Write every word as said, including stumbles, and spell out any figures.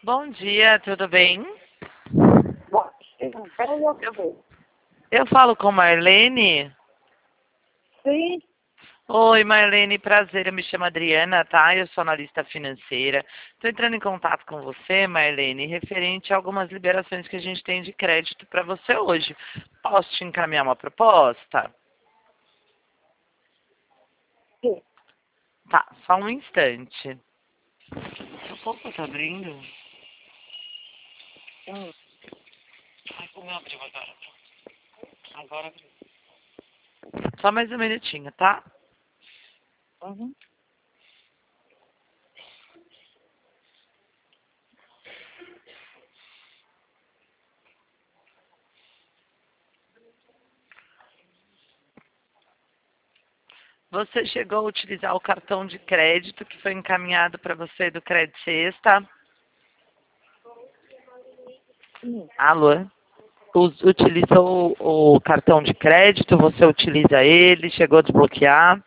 Bom dia, tudo bem? Bom, bem, eu sei. Eu falo com Marlene. Sim, Oi, Marlene, prazer. Eu me chamo Adriana, tá? Eu sou analista financeira. Estou entrando em contato com você, Marlene, referente a algumas liberações que a gente tem de crédito para você hoje. Posso te encaminhar uma proposta? sim. Tá, só um instante. A porta tá abrindo? Hum. Ai, como eu abriu agora? Agora abriu. Só mais um minutinho, tá? Uhum. Você chegou a utilizar o cartão de crédito que foi encaminhado para você do Crédito Sexta? Sim. Alô? Us- Utilizou o cartão de crédito? Você utiliza ele? Chegou a desbloquear?